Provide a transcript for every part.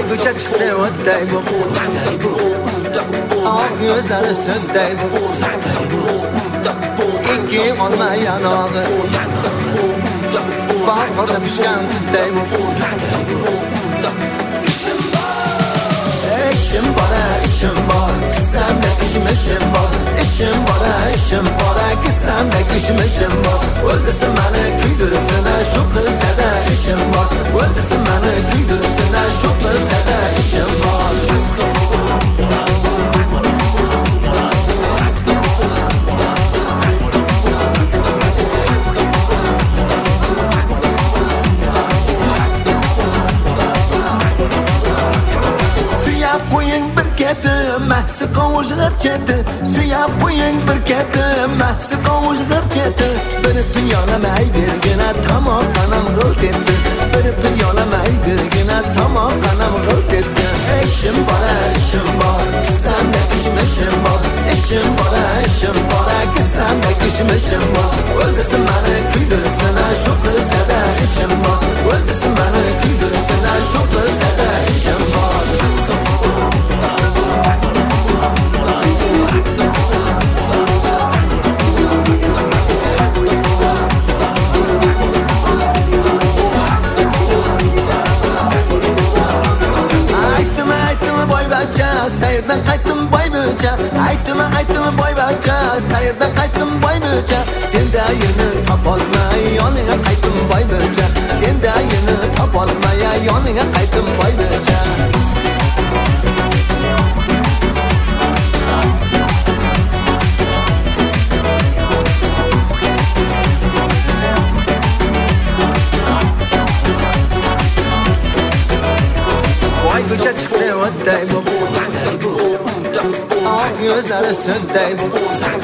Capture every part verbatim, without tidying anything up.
Ay ko'cha chiqdi o'tday bu oq yuzlari sudday bu ikki olma yanog'i bahorda pishgan tutday bu ishim bor ishim bor kissam ishim ishim bor ishim bor ishim bor kissam ishim ishim bor o'ldirsin mani kuydirsin shu qizchada ishim bor o'ldirsin mani kuydirsin shu qizchada ishim bor mahsi qovush g'irchati suyab qo'ying bir keti mahsi qovush g'irchati bir piyola may bergina tomoq qanam g'ilt etdi bir piyola may bergina tomoq qanam g'ilt etdi ishim bor ishim bor kissanda ishim ishim bor ishim bor ishim bor kissanda ishim ishim bor o'ldirsin mani kuydirsin shu qizchada ishim bor o'ldirsin mani kuydirsin shu qizchada ishim bor sayrdan qaytdim boy bo'cha aytma aytma boy bo'cha sayrdan qaytdim boy bo'cha senda yeni topolmay yoniga qaytdim boy bo'cha senda yeni topolmay yoniga qaytdim boy bo'cha boy bo'cha chiqdi o'tday bu oq yuzlari sudday bu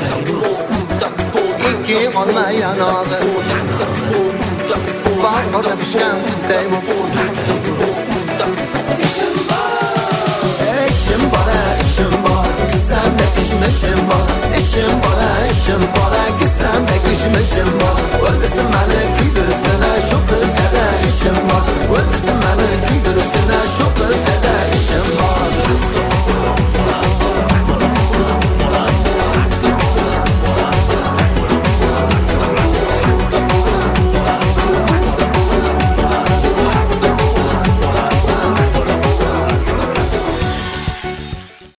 ikki olma yanog'i bahorda pishgan tutday bu ishim bor ishim bor kissamda ishim ishim bor ishim bor ishim bor kissamda ishim ishim bor o'ldirsin mani